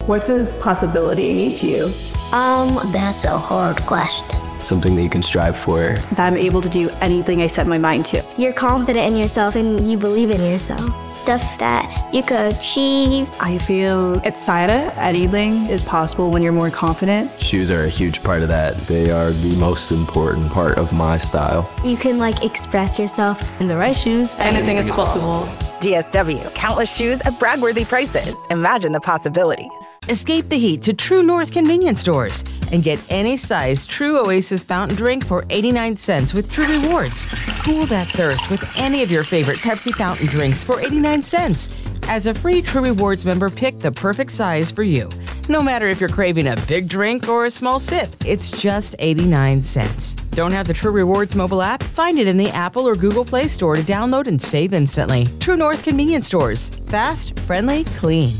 What does possibility mean to you? That's a hard question. Something that you can strive for. That I'm able to do anything I set my mind to. You're confident in yourself and you believe in yourself. Stuff that you could achieve. I feel excited. Anything is possible when you're more confident. Shoes are a huge part of that. They are the most important part of my style. You can express yourself. In the right shoes, anything is possible. DSW, countless shoes at brag-worthy prices. Imagine the possibilities. Escape the heat to True North convenience stores and get any size True Oasis fountain drink for 89 cents with True Rewards. Cool that thirst with any of your favorite Pepsi fountain drinks for 89 cents. As a free True Rewards member, pick the perfect size for you. No matter if you're craving a big drink or a small sip, it's just 89 cents. Don't have the True Rewards mobile app? Find it in the Apple or Google Play Store to download and save instantly. True North convenience stores. Fast, friendly, clean.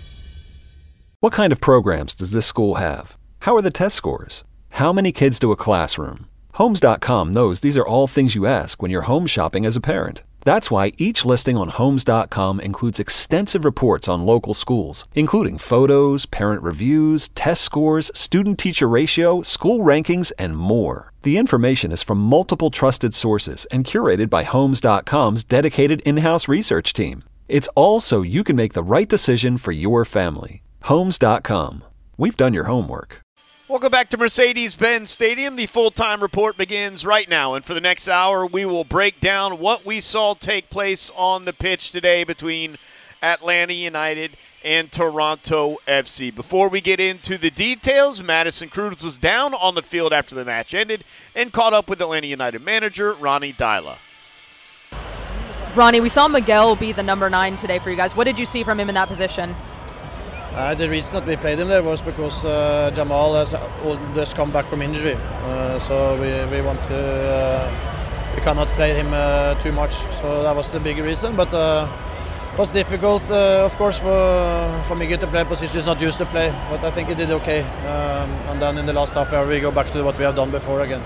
What kind of programs does this school have? How are the test scores? How many kids do a classroom? Homes.com knows these are all things you ask when you're home shopping as a parent. That's why each listing on Homes.com includes extensive reports on local schools, including photos, parent reviews, test scores, student-teacher ratio, school rankings, and more. The information is from multiple trusted sources and curated by Homes.com's dedicated in-house research team. It's all so you can make the right decision for your family. Homes.com. We've done your homework. Welcome back to Mercedes-Benz Stadium. The full-time report begins right now, and for the next hour, we will break down what we saw take place on the pitch today between Atlanta United and Toronto FC. Before we get into the details, Madison Cruz was down on the field after the match ended and caught up with Atlanta United manager Ronny Deila. Ronnie, we saw Miguel be the number 9 today for you guys. What did you see from him in that position? The reason that we played him there was because Jamal has just come back from injury, so we want to we cannot play him too much. So that was the big reason. But it was difficult, of course, for Miguel to play a position he's not used to play. But I think he did okay. And then in the last half hour we go back to what we have done before again.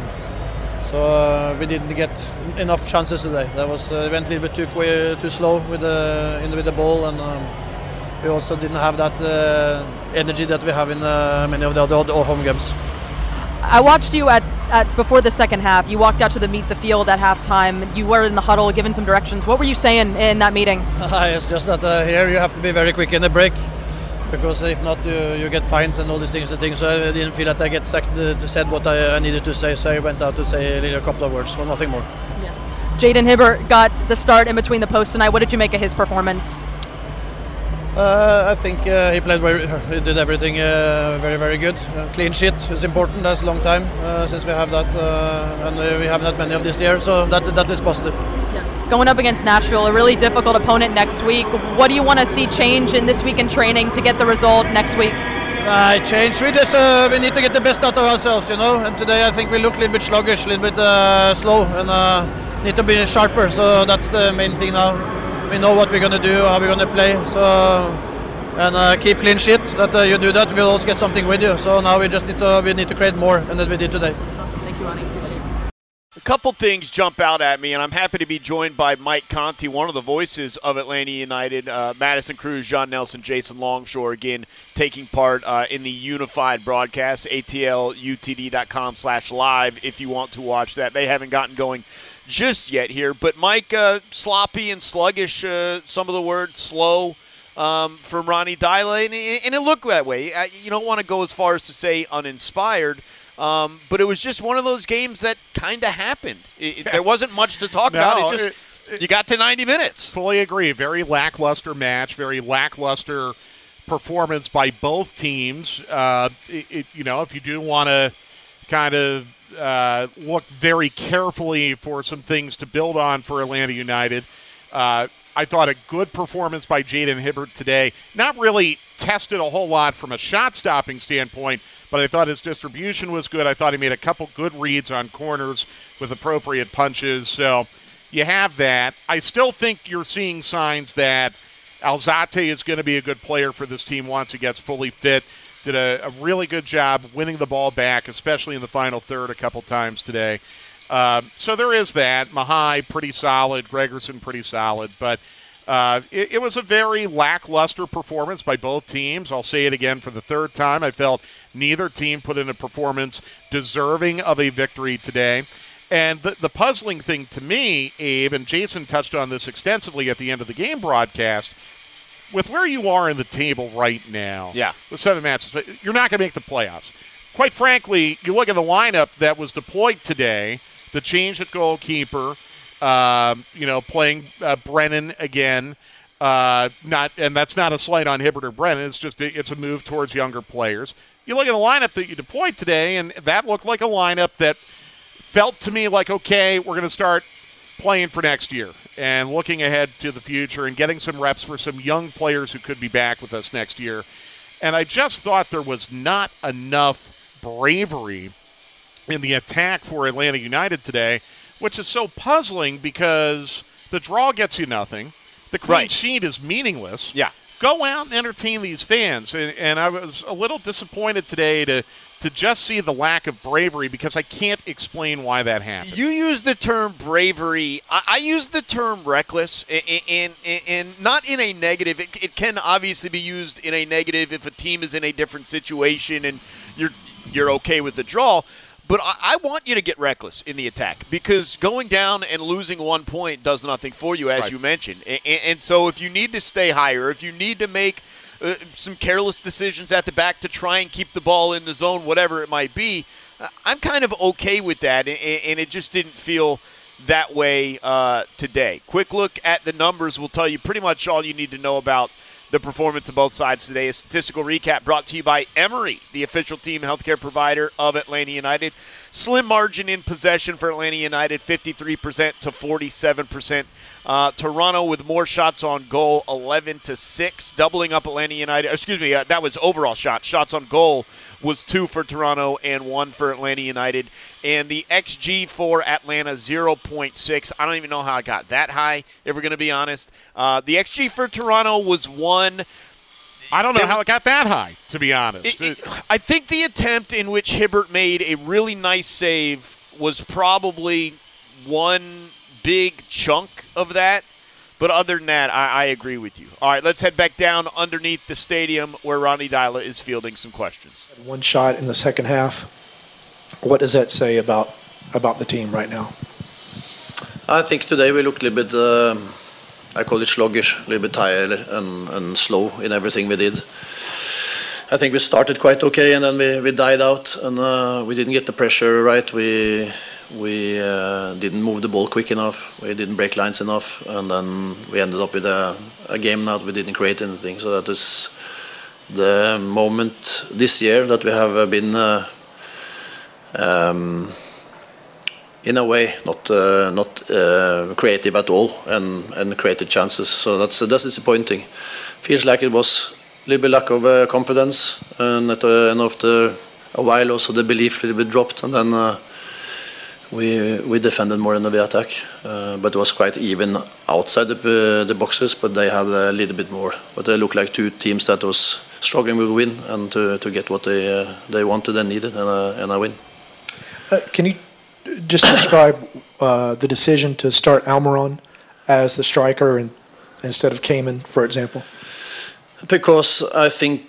So we didn't get enough chances today. That was went a little bit too slow with the ball and. We also didn't have that energy that we have in many of the other home games. I watched you at before the second half. You walked out to meet the field at halftime. You were in the huddle giving some directions. What were you saying in that meeting? It's just that here you have to be very quick in the break, because if not you get fines and all these things. So I didn't feel that I get said what I needed to say, so I went out to say a couple of words, but nothing more. Yeah. Jaden Hibbert got the start in between the posts tonight. What did you make of his performance? I think he he did everything very, very good. Clean sheet is important. That's a long time since we have that, and we haven't had many of this year, so that is positive. Yeah. Going up against Nashville, a really difficult opponent next week. What do you want to see change in this week in training to get the result next week? Change. We just we need to get the best out of ourselves, And today I think we look a little bit sluggish, a little bit slow, and need to be sharper. So that's the main thing now. We know what we're going to do, how we're going to play, and keep clean sheet. That you do that, we'll also get something with you. So now we just need to create more, and that we did today. Awesome, thank you, Ronnie. A couple things jump out at me, and I'm happy to be joined by Mike Conti, one of the voices of Atlanta United. Madison Cruz, John Nelson, Jason Longshore, again, taking part in the unified broadcast, atlutd.com/live if you want to watch that. They haven't gotten going just yet here, but Mike, sloppy and sluggish, some of the words slow from Ronny Deila, and it looked that way. You don't want to go as far as to say uninspired, but it was just one of those games that kind of happened. There wasn't much to talk about. You got to 90 minutes. Fully agree. Very lackluster match, very lackluster performance by both teams. If you do want to kind of look very carefully for some things to build on for Atlanta United. I thought a good performance by Jaden Hibbert today. Not really tested a whole lot from a shot-stopping standpoint, but I thought his distribution was good. I thought he made a couple good reads on corners with appropriate punches. So you have that. I still think you're seeing signs that Alzate is going to be a good player for this team once he gets fully fit. Did a really good job winning the ball back, especially in the final third a couple times today. So there is that. Mahai, pretty solid. Gregerson, pretty solid. But It was a very lackluster performance by both teams. I'll say it again for the third time. I felt neither team put in a performance deserving of a victory today. And the puzzling thing to me, Abe, and Jason touched on this extensively at the end of the game broadcast, with where you are in the table right now, with 7 matches, you're not going to make the playoffs. Quite frankly, you look at the lineup that was deployed today, the change at goalkeeper, playing Brennan again, and that's not a slight on Hibbert or Brennan, it's a move towards younger players. You look at the lineup that you deployed today, and that looked like a lineup that felt to me like, okay, we're going to start playing for next year and looking ahead to the future and getting some reps for some young players who could be back with us next year. And I just thought there was not enough bravery in the attack for Atlanta United today, which is so puzzling because the draw gets you nothing. The clean sheet is meaningless. Yeah. Go out and entertain these fans. And I was a little disappointed today to just see the lack of bravery because I can't explain why that happened. You use the term bravery. I use the term reckless, and not in a negative. It can obviously be used in a negative if a team is in a different situation and you're okay with the draw. But I want you to get reckless in the attack because going down and losing 1 point does nothing for you, as you mentioned. And so if you need to stay higher, if you need to make some careless decisions at the back to try and keep the ball in the zone, whatever it might be, I'm kind of okay with that, and it just didn't feel that way today. Quick look at the numbers will tell you pretty much all you need to know about the performance of both sides today. A statistical recap brought to you by Emory, the official team healthcare provider of Atlanta United. Slim margin in possession for Atlanta United, 53% to 47%. Toronto with more shots on goal, 11-6, doubling up Atlanta United. That was overall shots. Shots on goal was 2 for Toronto and 1 for Atlanta United. And the XG for Atlanta, 0.6. I don't even know how I got that high, if we're going to be honest. The XG for Toronto was 1. I don't know how it got that high, to be honest. I think the attempt in which Hibbert made a really nice save was probably one big chunk of that. But other than that, I agree with you. All right, let's head back down underneath the stadium where Ronny Deila is fielding some questions. One shot in the second half. What does that say about the team right now? I think today we looked a little bit, I call it sluggish, a little bit tired and slow in everything we did. I think we started quite okay and then we died out and we didn't get the pressure right. We didn't move the ball quick enough. We didn't break lines enough, and then we ended up with a game now that we didn't create anything. So that is the moment this year that we have been, in a way, not creative at all, and created chances. So that's disappointing. Feels like it was a little bit lack of confidence, and after a while also the belief a little bit dropped, and then. We defended more than we attack, but it was quite even outside the boxes, but they had a little bit more. But they looked like two teams that was struggling with win and to get what they wanted and needed and a win. Can you just describe the decision to start Almiron as the striker instead of Cayman, for example? Because I think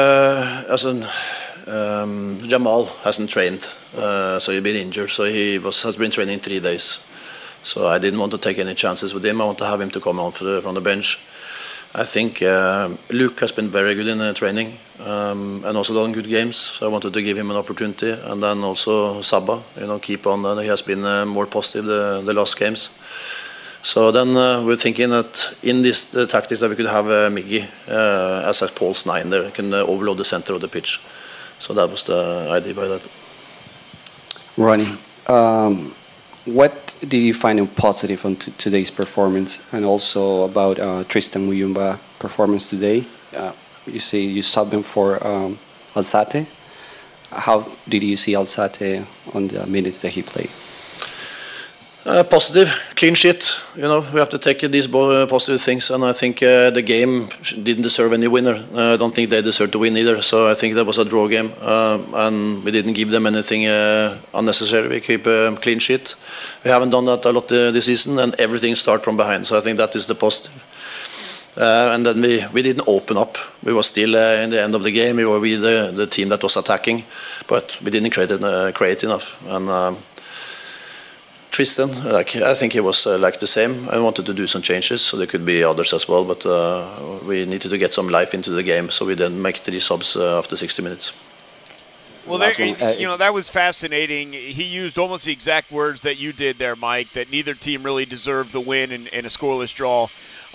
Jamal hasn't trained, so he's been injured, so he has been training 3 days. So I didn't want to take any chances with him. I want to have him to come on from the bench. I think Luke has been very good in training and also done good games, so I wanted to give him an opportunity. And then also Sabah, keep on, and he has been more positive the last games. So then we're thinking that in this tactics that we could have Miggy as a false 9 there, can overload the center of the pitch. So that was the idea by that. Ronny, what did you find positive on today's performance, and also about Tristan Muyumba performance today? You say you subbed him for Alzate. How did you see Alzate on the minutes that he played? Positive, clean sheet. We have to take these positive things, and I think the game didn't deserve any winner. I don't think they deserved to win either. So I think that was a draw game, and we didn't give them anything unnecessary. We keep a clean sheet. We haven't done that a lot this season, and everything starts from behind. So I think that is the positive. And then we didn't open up. We were still in the end of the game. We were the team that was attacking, but we didn't create enough. And Tristan, I think he was the same. I wanted to do some changes, so there could be others as well. But we needed to get some life into the game, so we then make 3 subs after 60 minutes. Well, that was fascinating. He used almost the exact words that you did there, Mike, that neither team really deserved the win and a scoreless draw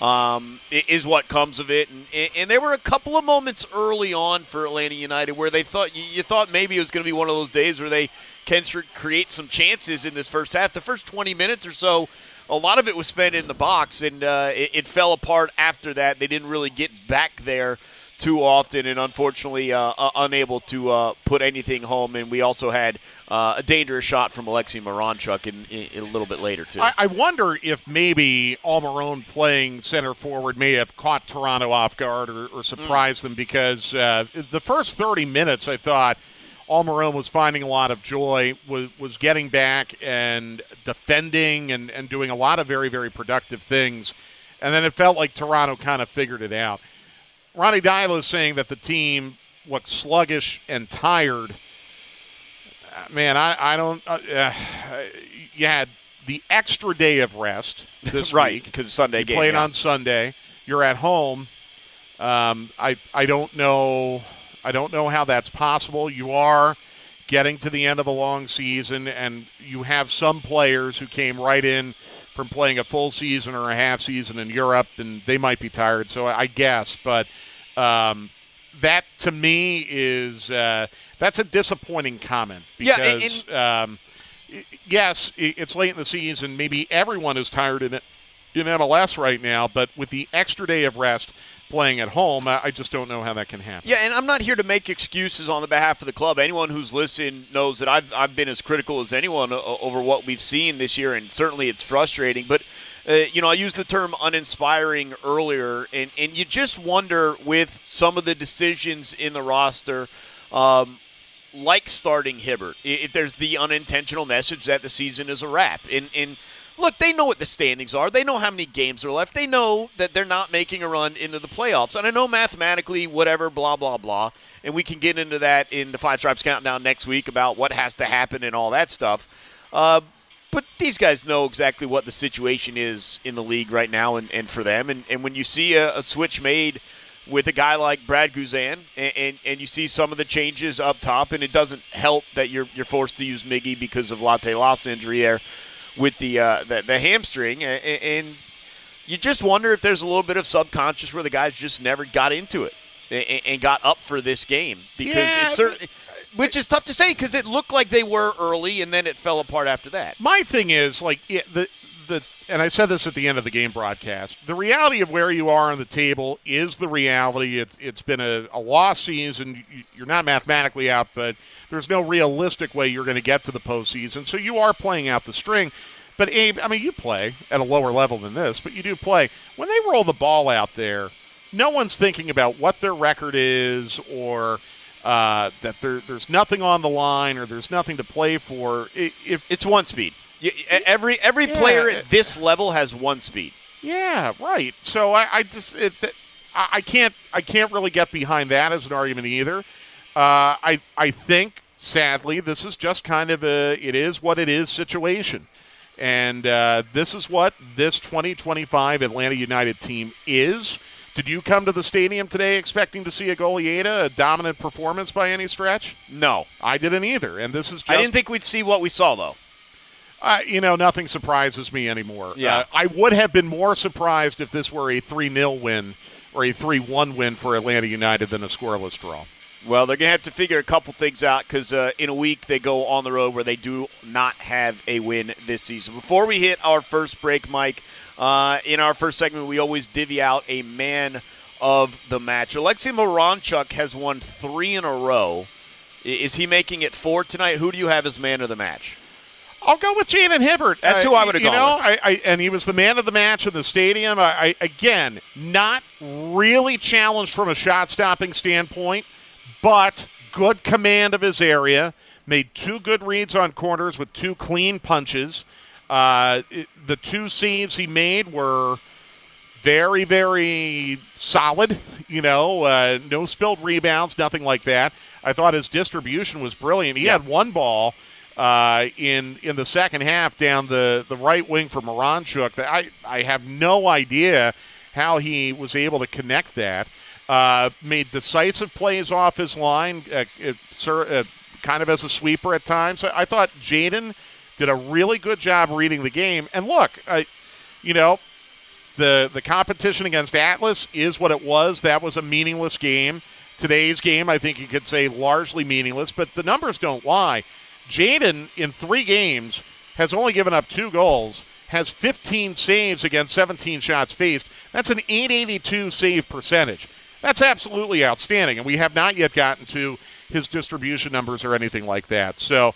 is what comes of it. And there were a couple of moments early on for Atlanta United where they thought you thought maybe it was going to be one of those days where they can create some chances in this first half. The first 20 minutes or so, a lot of it was spent in the box, and it fell apart after that. They didn't really get back there too often, and unfortunately unable to put anything home. And we also had a dangerous shot from Alexei Miranchuk in a little bit later, too. I wonder if maybe Almiron playing center forward may have caught Toronto off guard or surprised them, because the first 30 minutes, I thought, Almiron was finding a lot of joy, was getting back and defending and doing a lot of very, very productive things. And then it felt like Toronto kind of figured it out. Ronny Deila is saying that the team looked sluggish and tired. Man, I don't you had the extra day of rest this right, week. because Sunday game. Playing on Sunday. You're at home. I don't know how that's possible. You are getting to the end of a long season, and you have some players who came right in from playing a full season or a half season in Europe, and they might be tired, so I guess. But that, to me, is that's a disappointing comment. Because, yes, it's late in the season. Maybe everyone is tired in MLS right now, but with the extra day of rest playing at home, I just don't know how that can happen. Yeah, and I'm not here to make excuses on the behalf of the club. Anyone who's listened knows that I've been as critical as anyone over what we've seen this year, and certainly it's frustrating. But, I used the term uninspiring earlier, and you just wonder with some of the decisions in the roster, like starting Hibbert, if there's the unintentional message that the season is a wrap. And look, they know what the standings are. They know how many games are left. They know that they're not making a run into the playoffs. And I know mathematically, whatever, blah, blah, blah. And we can get into that in the Five Stripes Countdown next week about what has to happen and all that stuff. But these guys know exactly what the situation is in the league right now and for them. And when you see a switch made with a guy like Brad Guzan and you see some of the changes up top, and it doesn't help that you're forced to use Miggy because of Latte Loss injury there with the hamstring, and you just wonder if there's a little bit of subconscious where the guys just never got into it and got up for this game, because it's certainly, which is tough to say because it looked like they were early and then it fell apart after that. My thing is, and I said this at the end of the game broadcast, the reality of where you are on the table is the reality. It's been a lost season. You're not mathematically out, but there's no realistic way you're going to get to the postseason. So you are playing out the string. But, Abe, I mean, you play at a lower level than this, but you do play. When they roll the ball out there, no one's thinking about what their record is or that there's nothing on the line or there's nothing to play for. It's one speed. Every player at this level has one speed. Yeah, right. So I can't really get behind that as an argument either. I think, sadly, this is just kind of it is what it is situation. And this is what this 2025 Atlanta United team is. Did you come to the stadium today expecting to see a Golieta, a dominant performance by any stretch? No. I didn't either. And this is just, I didn't think we'd see what we saw, though. Nothing surprises me anymore. Yeah. I would have been more surprised if this were a 3-0 win or a 3-1 win for Atlanta United than a scoreless draw. Well, they're going to have to figure a couple things out because in a week they go on the road where they do not have a win this season. Before we hit our first break, Mike, in our first segment we always divvy out a man of the match. Alexei Miranchuk has won 3 in a row. Is he making it 4 tonight? Who do you have as man of the match? I'll go with Jaden Hibbert. That's who I would have gone with. And he was the man of the match in the stadium. Again, not really challenged from a shot-stopping standpoint, but good command of his area. Made 2 good reads on corners with 2 clean punches. The 2 saves he made were very, very solid. No spilled rebounds, nothing like that. I thought his distribution was brilliant. He had one ball in the second half down the right wing for Moranchuk that I have no idea how he was able to connect that. Made decisive plays off his line, kind of as a sweeper at times. I thought Jaden did a really good job reading the game. And look, the competition against Atlas is what it was. That was a meaningless game. Today's game, I think you could say, largely meaningless, but the numbers don't lie. Jaden, in 3 games, has only given up 2 goals, has 15 saves against 17 shots faced. That's an .882 save percentage. That's absolutely outstanding, and we have not yet gotten to his distribution numbers or anything like that. So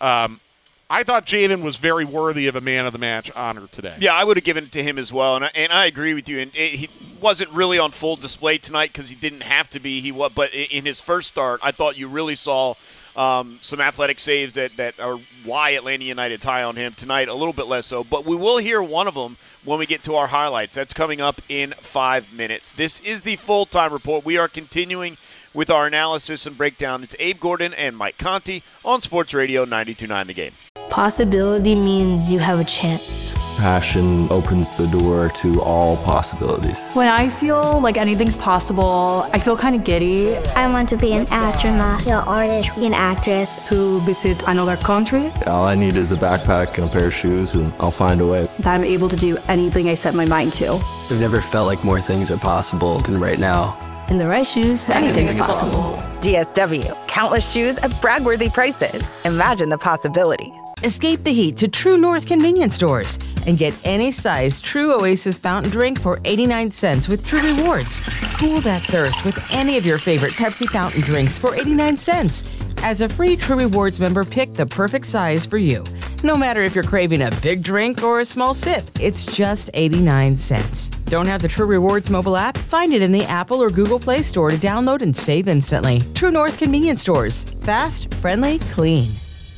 I thought Jaden was very worthy of a man of the match honor today. Yeah, I would have given it to him as well, and I agree with you. And he wasn't really on full display tonight because he didn't have to be. But in his first start, I thought you really saw some athletic saves that are why Atlanta United's high on him. Tonight, a little bit less so. But we will hear one of them when we get to our highlights. That's coming up in 5 minutes. This is the Full-Time Report. We are continuing with our analysis and breakdown. It's Abe Gordon and Mike Conti on Sports Radio 92.9 The Game. Possibility means you have a chance. Passion opens the door to all possibilities. When I feel like anything's possible, I feel kind of giddy. I want to be an astronaut, an artist, an actress. To visit another country. All I need is a backpack and a pair of shoes, and I'll find a way. That I'm able to do anything I set my mind to. I've never felt like more things are possible than right now. In the right shoes, anything's possible. DSW, countless shoes at brag-worthy prices. Imagine the possibilities. Escape the heat to True North convenience stores and get any size True Oasis fountain drink for 89 cents with True Rewards. Cool that thirst with any of your favorite Pepsi fountain drinks for 89 cents. As a free True Rewards member, pick the perfect size for you. No matter if you're craving a big drink or a small sip, it's just 89 cents. Don't have the True Rewards mobile app? Find it in the Apple or Google Play Store to download and save instantly. True North convenience stores. Fast, friendly, clean.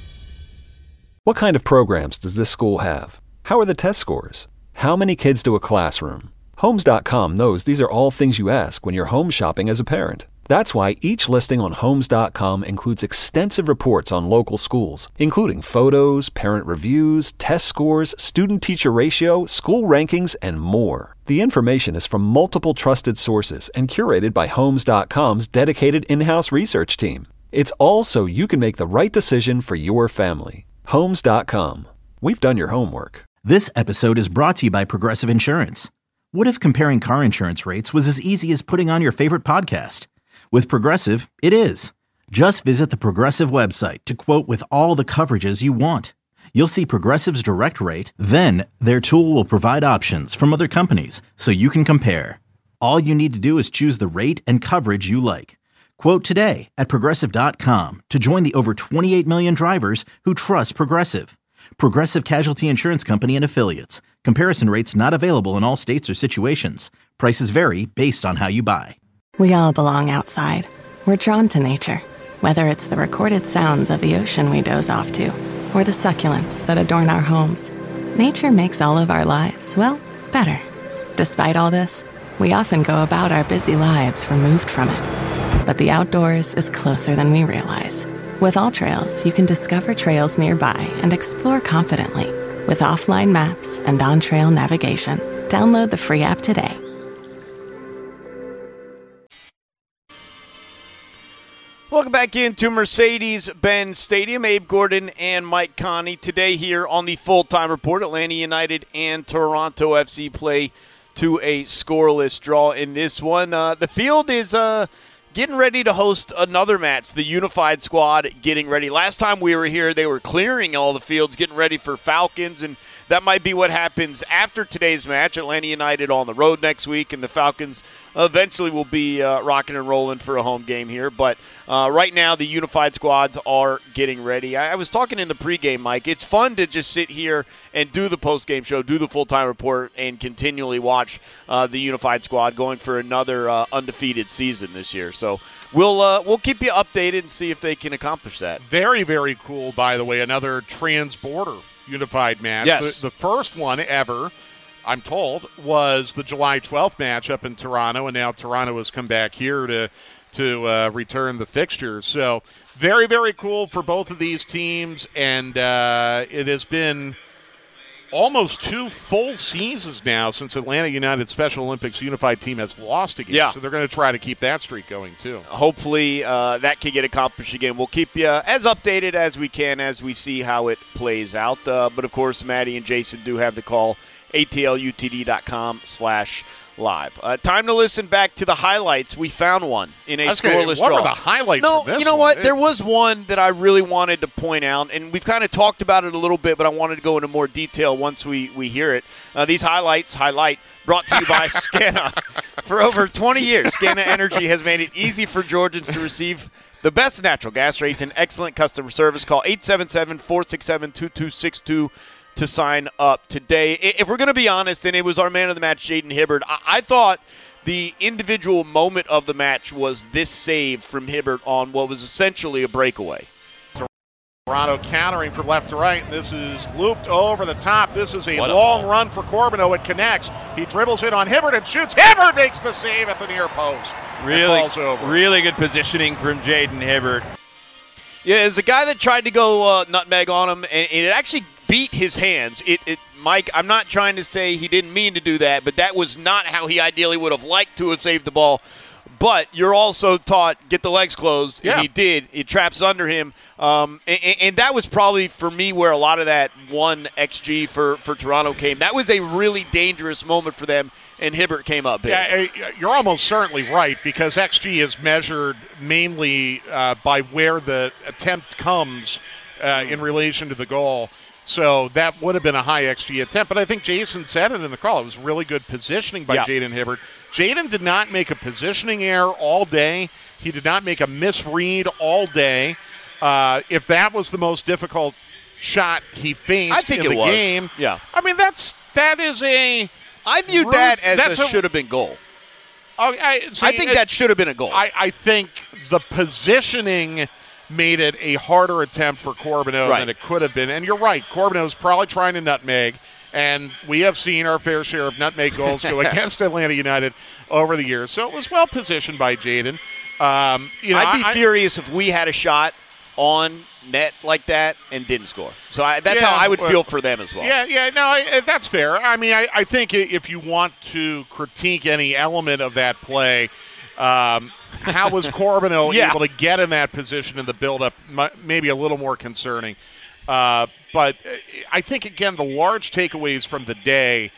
What kind of programs does this school have? How are the test scores? How many kids do a classroom? Homes.com knows these are all things you ask when you're home shopping as a parent. That's why each listing on Homes.com includes extensive reports on local schools, including photos, parent reviews, test scores, student-teacher ratio, school rankings, and more. The information is from multiple trusted sources and curated by Homes.com's dedicated in-house research team. It's all so you can make the right decision for your family. Homes.com. We've done your homework. This episode is brought to you by Progressive Insurance. What if comparing car insurance rates was as easy as putting on your favorite podcast? With Progressive, it is. Just visit the Progressive website to quote with all the coverages you want. You'll see Progressive's direct rate, then their tool will provide options from other companies so you can compare. All you need to do is choose the rate and coverage you like. Quote today at Progressive.com to join the over 28 million drivers who trust Progressive. Progressive Casualty Insurance Company and Affiliates. Comparison rates not available in all states or situations. Prices vary based on how you buy. We all belong outside. We're drawn to nature, whether it's the recorded sounds of the ocean we doze off to, or the succulents that adorn our homes. Nature makes all of our lives, well, better. Despite all this, we often go about our busy lives removed from it. But the outdoors is closer than we realize. With AllTrails, you can discover trails nearby and explore confidently. With offline maps and on-trail navigation, download the free app today. Welcome back into Mercedes-Benz Stadium. Abe Gordon and Mike Conti today here on the Full-Time Report. Atlanta United and Toronto FC play to a scoreless draw in this one. The field is getting ready to host another match. The Unified Squad getting ready. Last time we were here, they were clearing all the fields, getting ready for Falcons, and that might be what happens after today's match. Atlanta United on the road next week, and the Falcons eventually will be rocking and rolling for a home game here. But right now, the Unified Squads are getting ready. I was talking in the pregame, Mike. It's fun to just sit here and do the postgame show, do the Full-Time Report, and continually watch the Unified Squad going for another undefeated season this year. So we'll keep you updated and see if they can accomplish that. Very, very cool, by the way. Another trans-border Unified match. Yes. The first one ever. I'm told, was the July 12th match up in Toronto, and now Toronto has come back here to return the fixtures. So very, very cool for both of these teams, and it has been almost 2 full seasons now since Atlanta United Special Olympics Unified Team has lost a game. Yeah. So they're going to try to keep that streak going, too. Hopefully that can get accomplished again. We'll keep you as updated as we can as we see how it plays out. But, of course, Maddie and Jason do have the call, atlutd.com/live. Time to listen back to the highlights. We found one in a scoreless draw. What were the highlights No, of this you know one? what? There was one that I really wanted to point out, and we've kind of talked about it a little bit, but I wanted to go into more detail once we hear it. These highlight brought to you by Scana. For over 20 years, Scana Energy has made it easy for Georgians to receive the best natural gas rates and excellent customer service. Call 877-467-2262 to sign up today. If we're going to be honest, and it was our man of the match, Jaden Hibbert, I thought the individual moment of the match was this save from Hibbert on what was essentially a breakaway. Toronto countering from left to right, and this is looped over the top. This is a long run for Corbeau. It connects. He dribbles in on Hibbert and shoots. Hibbert makes the save at the near post. Really good positioning from Jaden Hibbert. Yeah, it's a guy that tried to go nutmeg on him, and it actually beat his hands. Mike, I'm not trying to say he didn't mean to do that, but that was not how he ideally would have liked to have saved the ball. But you're also taught, get the legs closed, and he did. It traps under him. And that was probably, for me, where a lot of that 1 XG for Toronto came. That was a really dangerous moment for them, and Hibbert came up big. Yeah, you're almost certainly right, because XG is measured mainly by where the attempt comes in relation to the goal. So that would have been a high XG attempt. But I think Jason said it in the call. It was really good positioning by Jaden Hibbert. Jaden did not make a positioning error all day. He did not make a misread all day. If that was the most difficult shot he faced in the game, I mean, that is a... I viewed that as a should-have-been goal. I think that should have been a goal. I think the positioning made it a harder attempt for Corbeau than it could have been. And you're right, Corbeau's probably trying to nutmeg, and we have seen our fair share of nutmeg goals go against Atlanta United over the years. So it was well positioned by Jaden. I'd be furious if we had a shot on net like that and didn't score. So that's how I would feel for them as well. That's fair. I mean, I think if you want to critique any element of that play, how was Corbeau able to get in that position in the build-up? Maybe a little more concerning. But I think, again, the large takeaways from the day,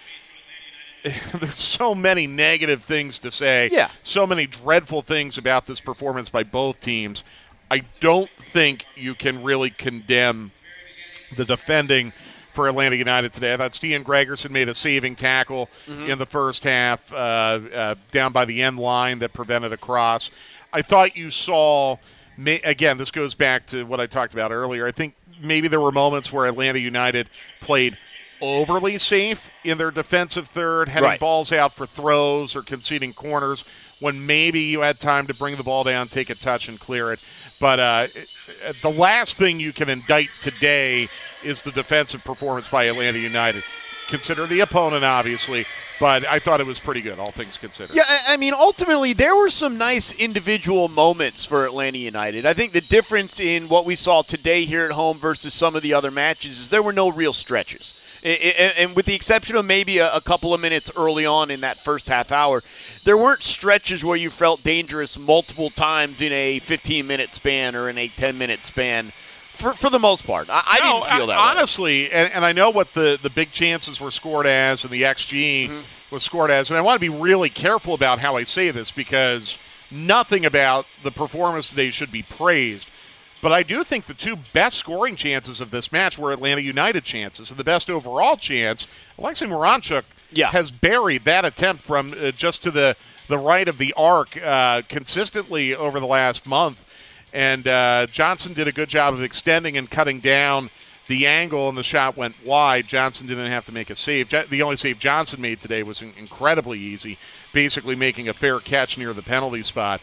there's so many negative things to say. So many dreadful things about this performance by both teams. I don't think you can really condemn the defending for Atlanta United today. I thought Stian Gregerson made a saving tackle in the first half down by the end line that prevented a cross. I thought you saw, again, this goes back to what I talked about earlier. I think maybe there were moments where Atlanta United played overly safe in their defensive third, heading balls out for throws or conceding corners when maybe you had time to bring the ball down, take a touch, and clear it. But the last thing you can indict today is the defensive performance by Atlanta United. Consider the opponent, obviously, but I thought it was pretty good, all things considered. Yeah, I mean, ultimately, there were some nice individual moments for Atlanta United. I think the difference in what we saw today here at home versus some of the other matches is there were no real stretches. And with the exception of maybe a couple of minutes early on in that first half hour, there weren't stretches where you felt dangerous multiple times in a 15-minute span or in a 10-minute span. For the most part, I didn't feel that honestly, way. And I know what the big chances were scored as and the XG was scored as, and I want to be really careful about how I say this because nothing about the performance today should be praised. But I do think the two best scoring chances of this match were Atlanta United chances, and the best overall chance, Alexei Moranchuk has buried that attempt from just to the right of the arc consistently over the last month. And Johnson did a good job of extending and cutting down the angle, and the shot went wide. Johnson didn't have to make a save. The only save Johnson made today was incredibly easy, basically making a fair catch near the penalty spot.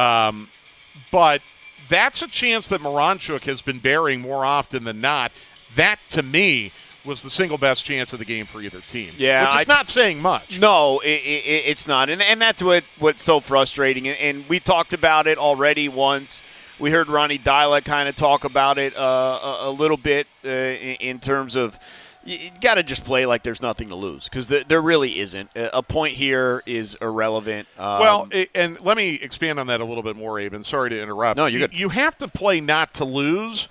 But that's a chance that Moranchuk has been burying more often than not. That, to me, was the single best chance of the game for either team. Yeah, which is not saying much. No, it's not, and that's what's so frustrating. And we talked about it already once. We heard Ronnie Deila kind of talk about it a little bit in terms of you got to just play like there's nothing to lose because there really isn't. A point here is irrelevant. And let me expand on that a little bit more, Aben. Sorry to interrupt. No, you're good. You have to play not to lose,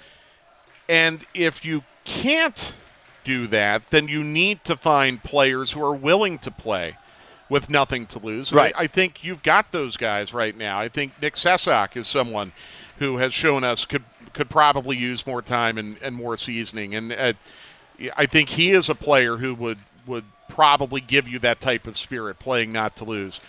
and if you can't do that, then you need to find players who are willing to play with nothing to lose. Right. I think you've got those guys right now. I think Nick Sesak is someone who has shown us could probably use more time and more seasoning. And I think he is a player who would probably give you that type of spirit, playing not to lose.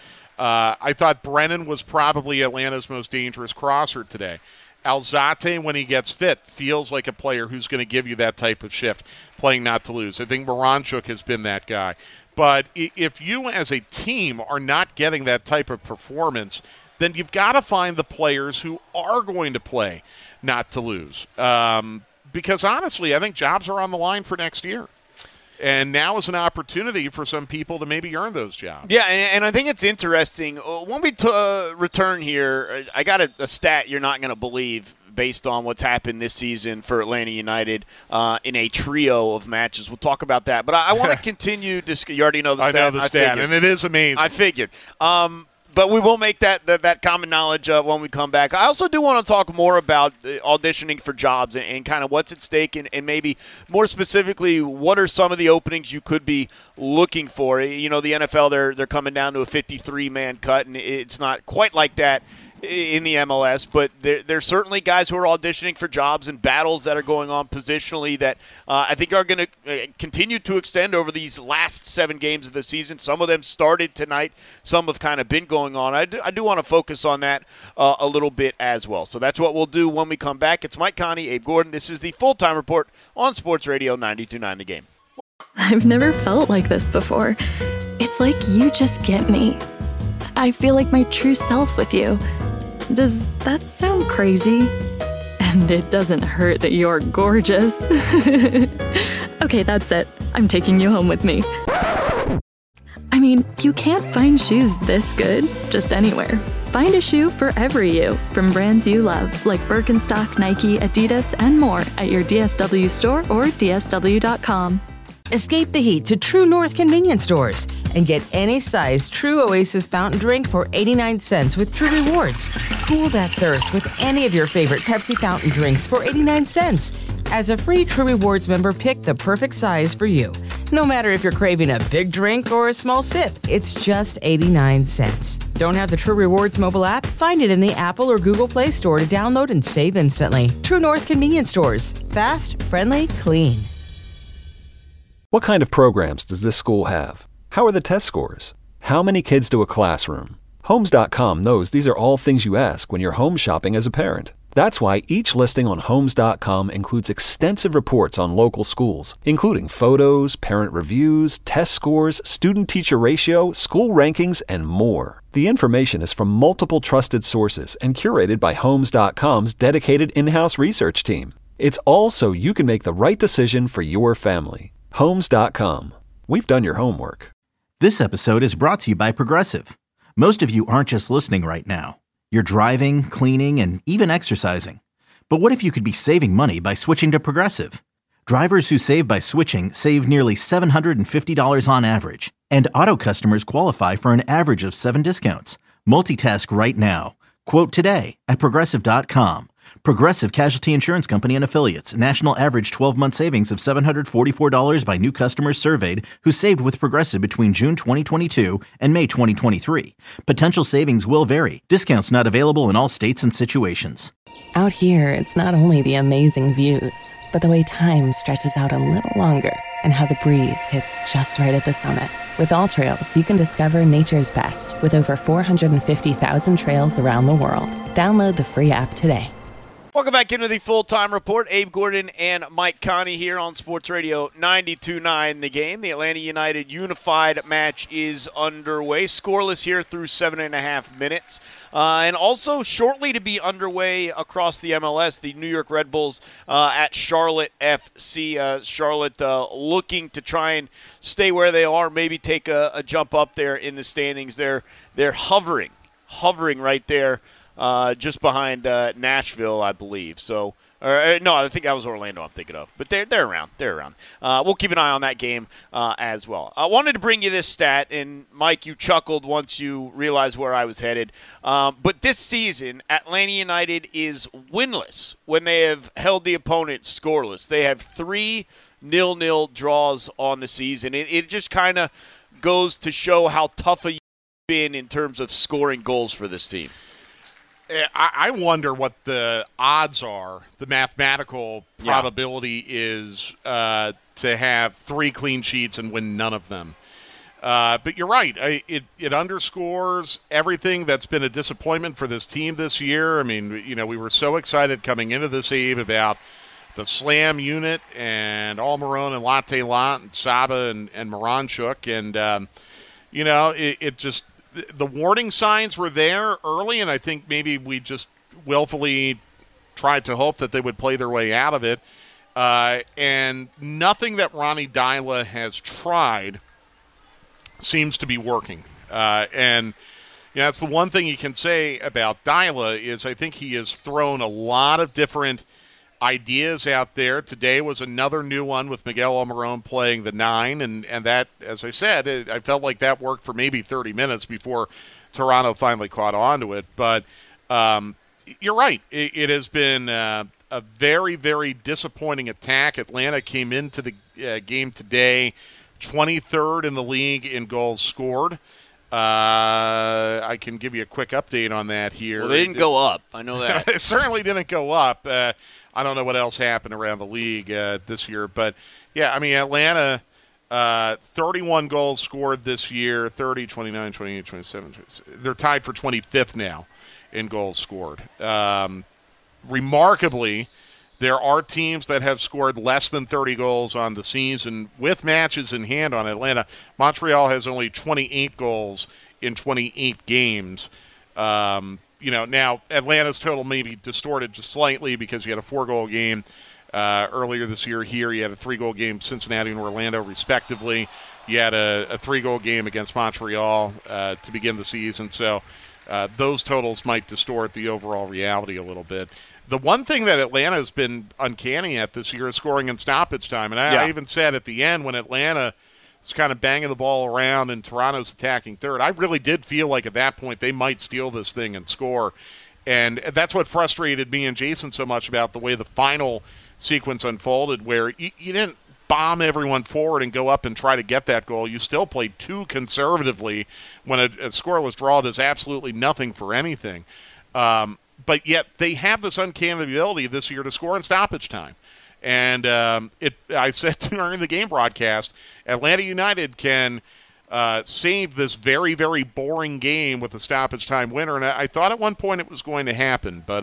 I thought Brennan was probably Atlanta's most dangerous crosser today. Alzate, when he gets fit, feels like a player who's going to give you that type of shift, playing not to lose. I think Moranchuk has been that guy. But if you as a team are not getting that type of performance, then you've got to find the players who are going to play not to lose. Because honestly, I think jobs are on the line for next year. And now is an opportunity for some people to maybe earn those jobs. Yeah, and I think it's interesting. When we return here, I got a stat you're not going to believe based on what's happened this season for Atlanta United in a trio of matches. We'll talk about that. But I want to continue. You already know the stat. I know the stat, and it is amazing. I figured. But we will make that common knowledge when we come back. I also do want to talk more about auditioning for jobs and kind of what's at stake and maybe more specifically, what are some of the openings you could be looking for? You know, the NFL, they're coming down to a 53-man cut, and it's not quite like that in the MLS, but there's certainly guys who are auditioning for jobs and battles that are going on positionally that I think are going to continue to extend over these last 7 games of the season. Some of them started tonight. Some have kind of been going on. I do want to focus on that a little bit as well. So that's what we'll do when we come back. It's Mike Connie, Abe Gordon. This is the Full-Time Report on Sports Radio 92.9 The Game. I've never felt like this before. It's like you just get me. I feel like my true self with you. Does that sound crazy? And it doesn't hurt that you're gorgeous. Okay, that's it. I'm taking you home with me. I mean, you can't find shoes this good just anywhere. Find a shoe for every you from brands you love, like Birkenstock, Nike, Adidas, and more at your DSW store or DSW.com. Escape the heat to True North convenience stores and get any size True Oasis fountain drink for 89 cents with True Rewards. Cool that thirst with any of your favorite Pepsi fountain drinks for 89 cents. As a free True Rewards member, pick the perfect size for you. No matter if you're craving a big drink or a small sip, it's just 89 cents. Don't have the True Rewards mobile app? Find it in the Apple or Google Play Store to download and save instantly. True North convenience stores. Fast, friendly, clean. What kind of programs does this school have? How are the test scores? How many kids do a classroom? Homes.com knows these are all things you ask when you're home shopping as a parent. That's why each listing on Homes.com includes extensive reports on local schools, including photos, parent reviews, test scores, student-teacher ratio, school rankings, and more. The information is from multiple trusted sources and curated by Homes.com's dedicated in-house research team. It's all so you can make the right decision for your family. Homes.com. We've done your homework. This episode is brought to you by Progressive. Most of you aren't just listening right now. You're driving, cleaning, and even exercising. But what if you could be saving money by switching to Progressive? Drivers who save by switching save nearly $750 on average. And auto customers qualify for an average of 7 discounts. Multitask right now. Quote today at Progressive.com. Progressive Casualty Insurance Company and Affiliates. National average 12-month savings of $744 by new customers surveyed who saved with Progressive between June 2022 and May 2023. Potential savings will vary. Discounts not available in all states and situations. Out here, it's not only the amazing views, but the way time stretches out a little longer and how the breeze hits just right at the summit. With All Trails, you can discover nature's best with over 450,000 trails around the world. Download the free app today. Welcome back into the full-time report. Abe Gordon and Mike Connie here on Sports Radio 92.9 The Game. The Atlanta United Unified match is underway. Scoreless here through 7.5 minutes. And also shortly to be underway across the MLS, the New York Red Bulls at Charlotte FC. Charlotte looking to try and stay where they are, maybe take a jump up there in the standings. They're hovering right there. Just behind Nashville, I believe. So, no, I think that was Orlando I'm thinking of. But they're around. We'll keep an eye on that game as well. I wanted to bring you this stat, and Mike, you chuckled once you realized where I was headed. But this season, Atlanta United is winless when they have held the opponent scoreless. They have 3 0-0 draws on the season. It just kind of goes to show how tough you've been in terms of scoring goals for this team. I wonder what the odds are, the mathematical probability is to have 3 clean sheets and win none of them. But you're right. It underscores everything that's been a disappointment for this team this year. I mean, we were so excited coming into this, Abe, about the Slam unit and Almiron and Latte Lant and Saba and Moranchuk. And, it just – the warning signs were there early, and I think maybe we just willfully tried to hope that they would play their way out of it. And nothing that Ronny Deila has tried seems to be working. And that's the one thing you can say about Deila is I think he has thrown a lot of different ideas out there. Today was another new one with Miguel Almiron playing the 9, and that, as I said, I felt like that worked for maybe 30 minutes before Toronto finally caught on to it. But you're right. It has been a very, very disappointing attack. Atlanta came into the game today 23rd in the league in goals scored. I can give you a quick update on that here. Well, they didn't go up. I know that. It certainly didn't go up. I don't know what else happened around the league this year. But, yeah, I mean, Atlanta, 31 goals scored this year, 30, 29, 28, 27. They're tied for 25th now in goals scored. Remarkably, there are teams that have scored less than 30 goals on the season with matches in hand on Atlanta. Montreal has only 28 goals in 28 games. Now Atlanta's total may be distorted just slightly because you had a 4-goal game earlier this year. Here you had a 3-goal game, Cincinnati and Orlando, respectively. You had a 3-goal game against Montreal to begin the season. So those totals might distort the overall reality a little bit. The one thing that Atlanta has been uncanny at this year is scoring in stoppage time. And I even said at the end when Atlanta was kind of banging the ball around and Toronto's attacking third, I really did feel like at that point they might steal this thing and score. And that's what frustrated me and Jason so much about the way the final sequence unfolded, where you didn't bomb everyone forward and go up and try to get that goal. You still played too conservatively when a scoreless draw does absolutely nothing for anything. But yet they have this uncanny ability this year to score in stoppage time. And I said during the game broadcast, Atlanta United can save this very, very boring game with a stoppage time winner. And I thought at one point it was going to happen, but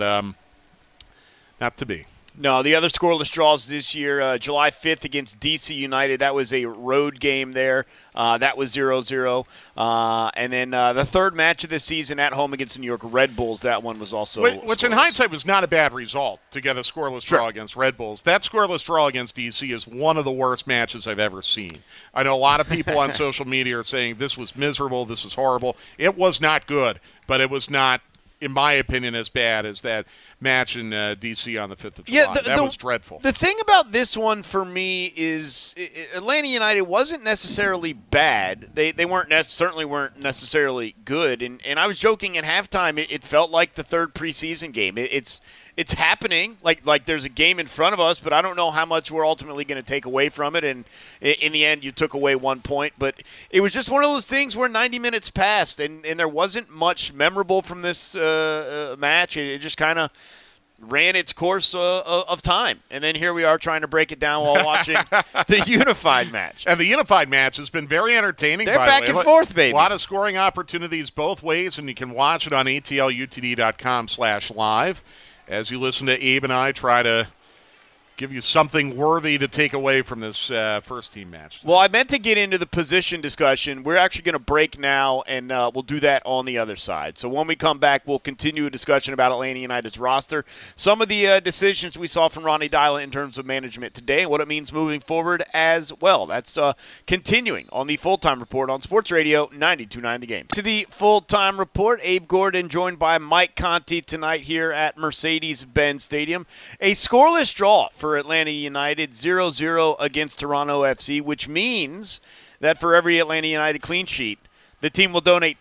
not to be. No, the other scoreless draws this year, July 5th against D.C. United. That was a road game there. That was 0-0. And then the third match of the season at home against the New York Red Bulls, that one was also Which in hindsight was not a bad result to get a scoreless draw against Red Bulls. That scoreless draw against D.C. is one of the worst matches I've ever seen. I know a lot of people on social media are saying this was miserable, this is horrible. It was not good, but it was not, in my opinion, as bad as that match in D.C. on the 5th of July. That was dreadful. The thing about this one for me is Atlanta United wasn't necessarily bad. They certainly weren't necessarily good. And I was joking at halftime. It felt like the third preseason game. It's happening. Like there's a game in front of us, but I don't know how much we're ultimately going to take away from it. And in the end, you took away 1 point. But it was just one of those things where 90 minutes passed, and there wasn't much memorable from this match. It just kind of ran its course of time. And then here we are trying to break it down while watching the unified match. And the unified match has been very entertaining. They're back and forth, baby. A lot of scoring opportunities both ways, and you can watch it on atlutd.com/live. as you listen to Abe and I try to give you something worthy to take away from this first-team match. Well, I meant to get into the position discussion. We're actually going to break now, and we'll do that on the other side. So when we come back, we'll continue a discussion about Atlanta United's roster, some of the decisions we saw from Ronnie Deila in terms of management today, and what it means moving forward as well. That's continuing on the Full-Time Report on Sports Radio 92.9 The Game. To the Full-Time Report, Abe Gordon joined by Mike Conti tonight here at Mercedes-Benz Stadium. A scoreless draw for Atlanta United, 0-0 against Toronto FC, which means that for every Atlanta United clean sheet, the team will donate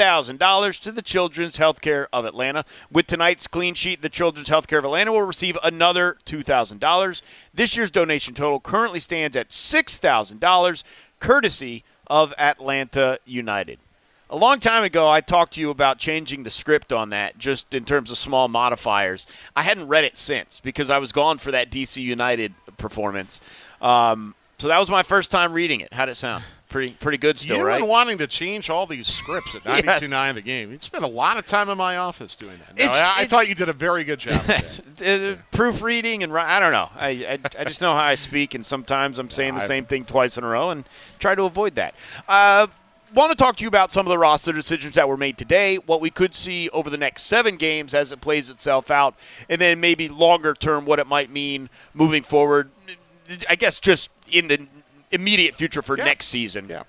$2,000 to the Children's Healthcare of Atlanta. With tonight's clean sheet, the Children's Healthcare of Atlanta will receive another $2,000. This year's donation total currently stands at $6,000, courtesy of Atlanta United. A long time ago, I talked to you about changing the script on that, just in terms of small modifiers. I hadn't read it since because I was gone for that DC United performance. So that was my first time reading it. How'd it sound? Pretty good still, right? You've been wanting to change all these scripts at 92.9 The Game. You spent a lot of time in my office doing that. No, I thought you did a very good job today. Proofreading and I don't know. I just know how I speak, and sometimes I'm saying the same thing twice in a row and try to avoid that. Want to talk to you about some of the roster decisions that were made today, what we could see over the next 7 games as it plays itself out, and then maybe longer term what it might mean moving forward, I guess just in the immediate future for next season. Yeah.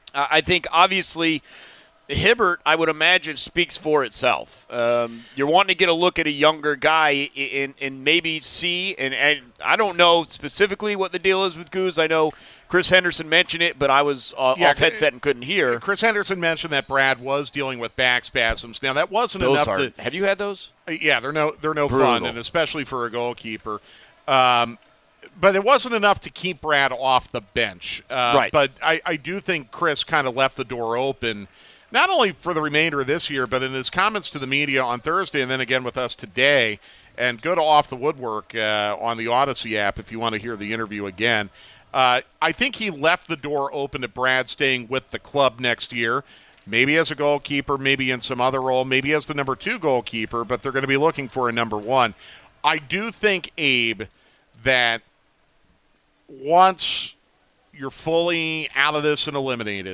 I think obviously Hibbert, I would imagine, speaks for itself. You're wanting to get a look at a younger guy and maybe see, and I don't know specifically what the deal is with Goose. I know Chris Henderson mentioned it, but I was off headset and couldn't hear. Chris Henderson mentioned that Brad was dealing with back spasms. Now, that wasn't enough to... Have you had those? Yeah, they're no fun, and especially for a goalkeeper. But it wasn't enough to keep Brad off the bench. Right. But I do think Chris kind of left the door open, not only for the remainder of this year, but in his comments to the media on Thursday and then again with us today. And go to Off the Woodwork on the Odyssey app if you want to hear the interview again. I think he left the door open to Brad staying with the club next year, maybe as a goalkeeper, maybe in some other role, maybe as the number 2 goalkeeper, but they're going to be looking for a number 1. I do think, Abe, that once you're fully out of this and eliminated,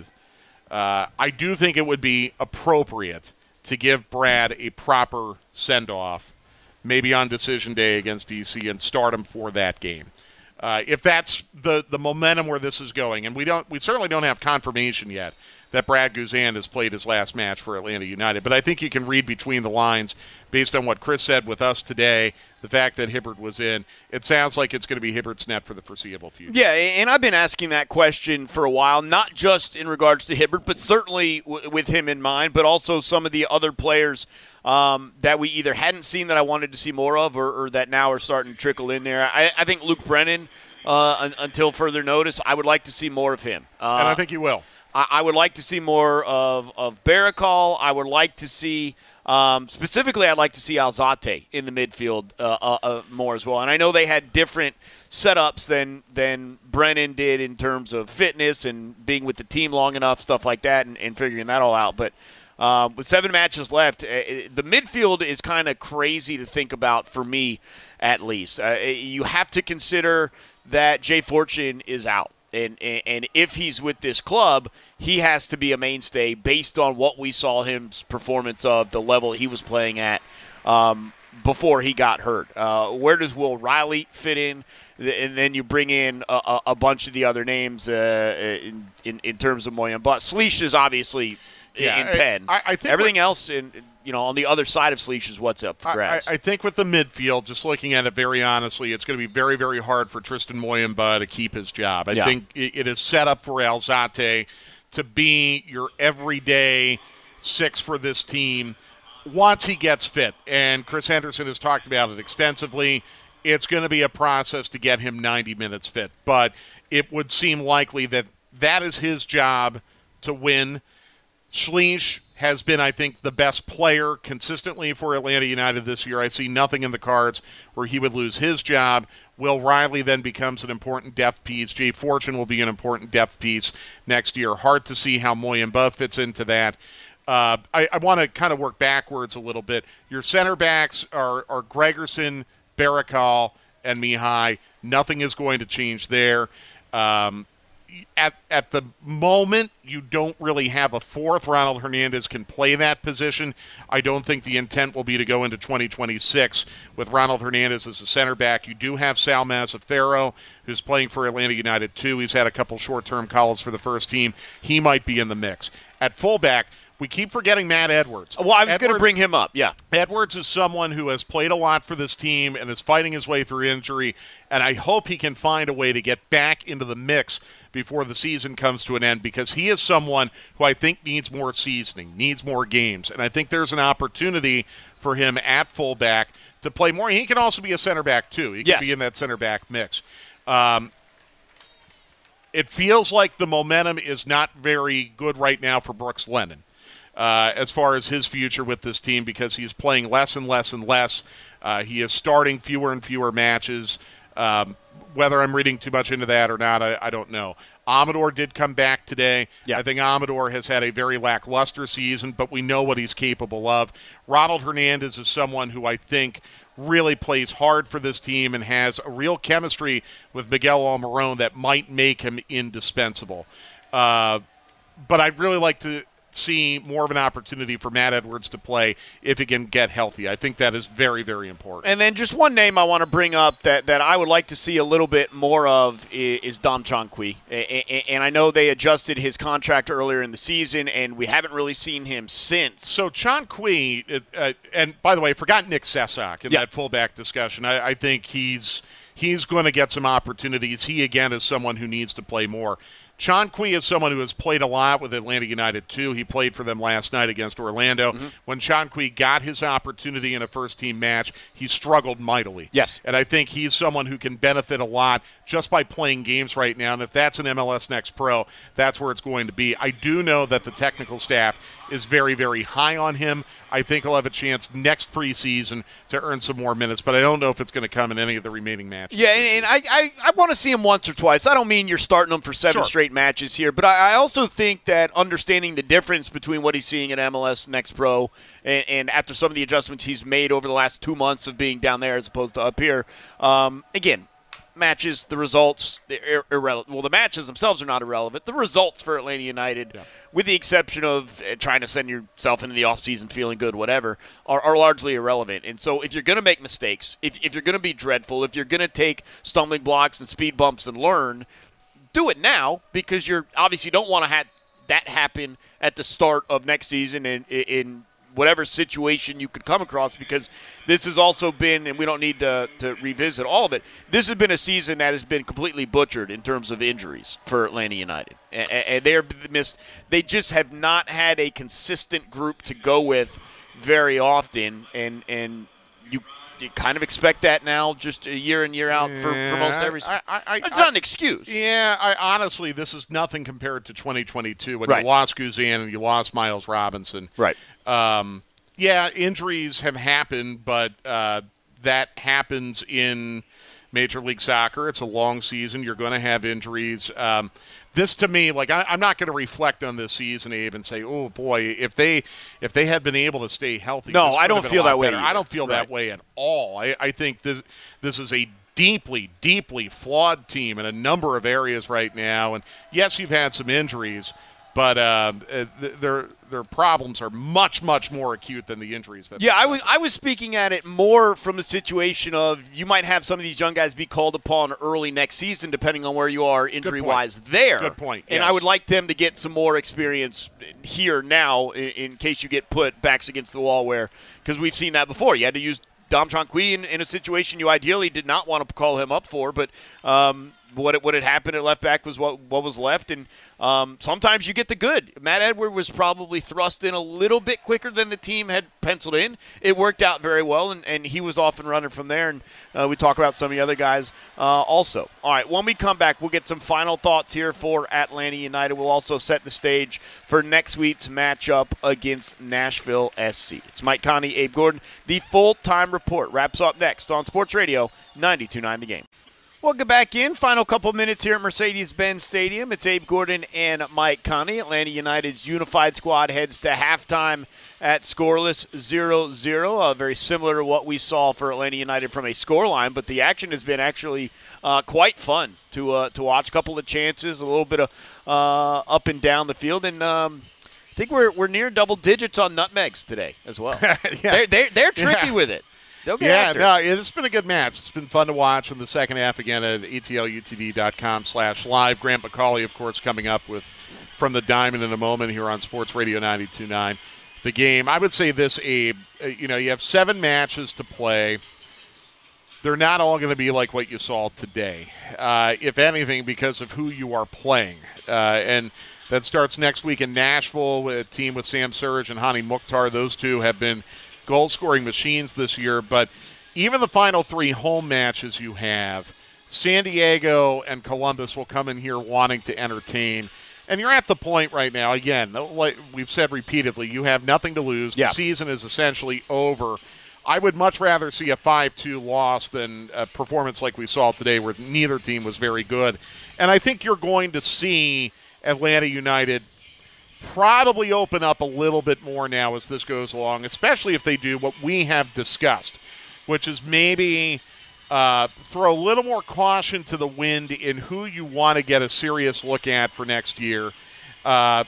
I do think it would be appropriate to give Brad a proper send-off, maybe on decision day against DC, and start him for that game. If that's the momentum where this is going, and we certainly don't have confirmation yet that Brad Guzan has played his last match for Atlanta United, but I think you can read between the lines based on what Chris said with us today, the fact that Hibbert was in. It sounds like it's going to be Hibbert's net for the foreseeable future. Yeah, and I've been asking that question for a while, not just in regards to Hibbert, but certainly with him in mind, but also some of the other players that we either hadn't seen that I wanted to see more of or that now are starting to trickle in there. I think Luke Brennan, until further notice, I would like to see more of him. And I think you will. I would like to see more of Barakal. I would like to see specifically, I'd like to see Alzate in the midfield more as well. And I know they had different setups than Brennan did in terms of fitness and being with the team long enough, stuff like that, and figuring that all out. But with 7 matches left, the midfield is kind of crazy to think about for me, at least. You have to consider that Jay Fortune is out. And if he's with this club, he has to be a mainstay based on what we saw his performance of, the level he was playing at before he got hurt. Where does Will Riley fit in? And then you bring in a bunch of the other names in terms of Moyen. But Sleesh is obviously in pen. I think everything else on the other side of Sleesh is what's up for grabs. I think with the midfield, just looking at it very honestly, it's going to be very, very hard for Tristan Moyemba to keep his job. I think it is set up for Alzate to be your everyday 6 for this team once he gets fit. And Chris Henderson has talked about it extensively. It's going to be a process to get him 90 minutes fit. But it would seem likely that that is his job to win. Sleesh has been, I think, the best player consistently for Atlanta United this year. I see nothing in the cards where he would lose his job. Will Riley then becomes an important depth piece. Jay Fortune will be an important depth piece next year. Hard to see how Moyemba fits into that. I want to kind of work backwards a little bit. Your center backs are Gregerson, Barakal, and Mihai. Nothing is going to change there. At the moment, you don't really have a fourth. Ronald Hernandez can play that position. I don't think the intent will be to go into 2026 with Ronald Hernandez as a center back. You do have Sal Mazzaferro, who's playing for Atlanta United too. He's had a couple short-term calls for the first team. He might be in the mix. At fullback, we keep forgetting Matt Edwards. Well, I was going to bring him up, yeah. Edwards is someone who has played a lot for this team and is fighting his way through injury, and I hope he can find a way to get back into the mix before the season comes to an end, because he is someone who I think needs more seasoning, needs more games, and I think there's an opportunity for him at fullback to play more. He can also be a center back, too. He can be in that center back mix. It feels like the momentum is not very good right now for Brooks Lennon. As far as his future with this team, because he's playing less and less and less. He is starting fewer and fewer matches. Whether I'm reading too much into that or not, I don't know. Amador did come back today. Yeah. I think Amador has had a very lackluster season, but we know what he's capable of. Ronald Hernandez is someone who I think really plays hard for this team and has a real chemistry with Miguel Almirón that might make him indispensable. But I'd really like to see more of an opportunity for Matt Edwards to play if he can get healthy. I think that is very, very important. And then just one name I want to bring up that I would like to see a little bit more of is Dom Chanqui. And I know they adjusted his contract earlier in the season, and we haven't really seen him since. So Chanqui, and by the way, I forgot Nick Sesak in that fullback discussion. I think he's going to get some opportunities. He, again, is someone who needs to play more. Chanqui is someone who has played a lot with Atlanta United, too. He played for them last night against Orlando. Mm-hmm. When Chanqui got his opportunity in a first-team match, he struggled mightily. Yes. And I think he's someone who can benefit a lot just by playing games right now. And if that's an MLS Next Pro, that's where it's going to be. I do know that the technical staff is very, very high on him. I think he'll have a chance next preseason to earn some more minutes, but I don't know if it's going to come in any of the remaining matches. Yeah, and I want to see him once or twice. I don't mean you're starting him for seven straight matches here, but I also think that understanding the difference between what he's seeing at MLS Next Pro and after some of the adjustments he's made over the last 2 months of being down there as opposed to up here, again, matches, the results, they're irrelevant. Well, the matches themselves are not irrelevant. The results for Atlanta United, with the exception of trying to send yourself into the offseason feeling good, whatever, are largely irrelevant. And so if you're going to make mistakes, if you're going to be dreadful, if you're going to take stumbling blocks and speed bumps and learn, do it now, because you're obviously don't want to have that happen at the start of next season in whatever situation you could come across, because this has also been, and we don't need to revisit all of it, this has been a season that has been completely butchered in terms of injuries for Atlanta United. And they just have not had a consistent group to go with very often, and you kind of expect that now just a year in, year out for most every season. It's not an excuse. Yeah, honestly, this is nothing compared to 2022 when you lost Guzan and you lost Miles Robinson. Right. Yeah, injuries have happened, but that happens in Major League Soccer. It's a long season. You're going to have injuries. This, to me, like I'm not going to reflect on this season, Abe, and say, "Oh boy, if they had been able to stay healthy." No, I don't feel that way. I don't feel that way at all. I think this is a deeply, deeply flawed team in a number of areas right now. And yes, you've had some injuries, but their problems are much, much more acute than the injuries. I was speaking at it more from the situation of you might have some of these young guys be called upon early next season, depending on where you are injury-wise there. Good point. And yes. I would like them to get some more experience here now in case you get put backs against the wall because we've seen that before. You had to use Dom Chanqui in a situation you ideally did not want to call him up for, but what had happened at left back was what was left, and sometimes you get the good. Matt Edwards was probably thrust in a little bit quicker than the team had penciled in. It worked out very well, and he was off and running from there, and we talk about some of the other guys also. All right, when we come back, we'll get some final thoughts here for Atlanta United. We'll also set the stage for next week's matchup against Nashville SC. It's Mike Conti, Abe Gordon. The Full-Time Report wraps up next on Sports Radio 92.9 The Game. Welcome back in. Final couple minutes here at Mercedes-Benz Stadium. It's Abe Gordon and Mike Conley. Atlanta United's unified squad heads to halftime at scoreless 0-0. Very similar to what we saw for Atlanta United from a scoreline, but the action has been actually quite fun to watch. A couple of chances, a little bit of up and down the field, and I think we're near double digits on nutmegs today as well. Yeah. They're tricky with it. They'll get after it. It's been a good match. It's been fun to watch in the second half again at atlutd.com/live. Grant McCauley, of course, coming up with From the Diamond in a moment here on Sports Radio 92.9. The game, I would say this, Abe, you have 7 matches to play. They're not all going to be like what you saw today, if anything, because of who you are playing. And that starts next week in Nashville, a team with Sam Surridge and Hani Mukhtar. Those two have been goal-scoring machines this year, but even the final 3 home matches you have, San Diego and Columbus will come in here wanting to entertain. And you're at the point right now, again, like we've said repeatedly, you have nothing to lose. Yeah. The season is essentially over. I would much rather see a 5-2 loss than a performance like we saw today where neither team was very good. And I think you're going to see Atlanta United probably open up a little bit more now as this goes along, especially if they do what we have discussed, which is maybe throw a little more caution to the wind in who you want to get a serious look at for next year. I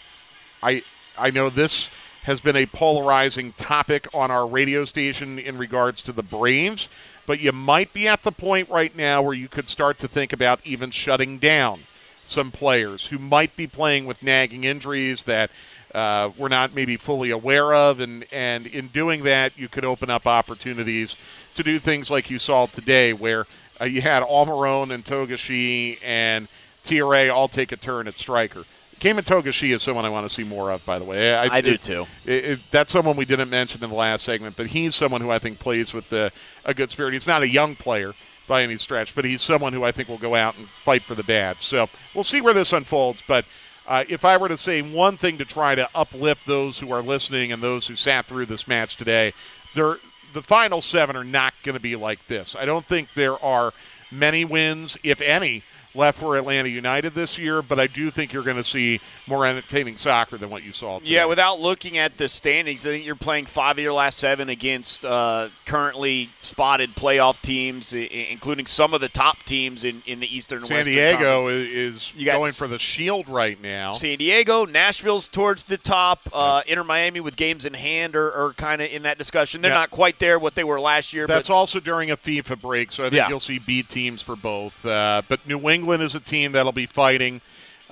know this has been a polarizing topic on our radio station in regards to the Braves, but you might be at the point right now where you could start to think about even shutting down some players who might be playing with nagging injuries that we're not maybe fully aware of, and in doing that, you could open up opportunities to do things like you saw today, where you had Almiron and Togashi and TRA all take a turn at striker. Cayman Togashi is someone I want to see more of, by the way. I do too. That's someone we didn't mention in the last segment, but he's someone who I think plays with a good spirit. He's not a young player by any stretch, but he's someone who I think will go out and fight for the badge. So we'll see where this unfolds, but if I were to say one thing to try to uplift those who are listening and those who sat through this match today, the final 7 are not going to be like this. I don't think there are many wins, if any, left for Atlanta United this year, but I do think you're going to see more entertaining soccer than what you saw today. Yeah, without looking at the standings, I think you're playing 5 of your last 7 against currently spotted playoff teams, including some of the top teams in the Eastern and Western San Diego Conference. is going for the Shield right now. San Diego, Nashville's towards the top. Inter Miami with games in hand are kind of in that discussion. They're not quite there what they were last year. That's also during a FIFA break, so I think you'll see B teams for both. But New England is a team that'll be fighting.